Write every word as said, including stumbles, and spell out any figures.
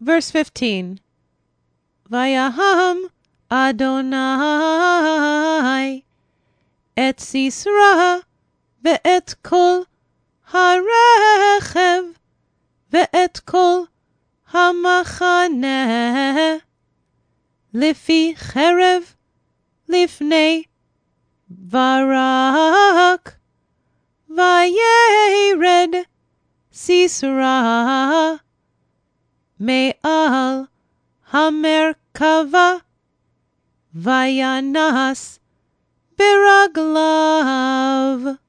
Verse fifteen. Vayaham Adonai et Sisera ve'et kol harechev ve'et kol hamachaneh lifi cherev lifnei Barak vayered Sisera me'al hamerkava vayanas biraglav.